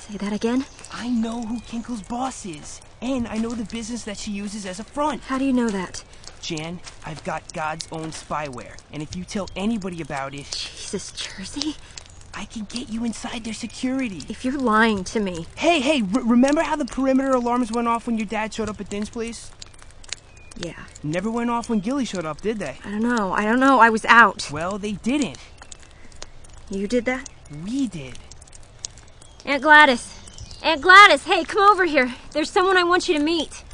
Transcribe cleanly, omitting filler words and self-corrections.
Say that again? I know who Kinkle's boss is, and I know the business that she uses as a front. How do you know that? Jan, I've got God's own spyware, and if you tell anybody about it... Jesus, Jersey? I can get you inside their security. If you're lying to me... Hey, remember how the perimeter alarms went off when your dad showed up at Din's place? Yeah. Never went off when Gilly showed up, did they? I don't know. I was out. Well, they didn't. You did that? We did. Aunt Gladys! Aunt Gladys, hey, come over here. There's someone I want you to meet.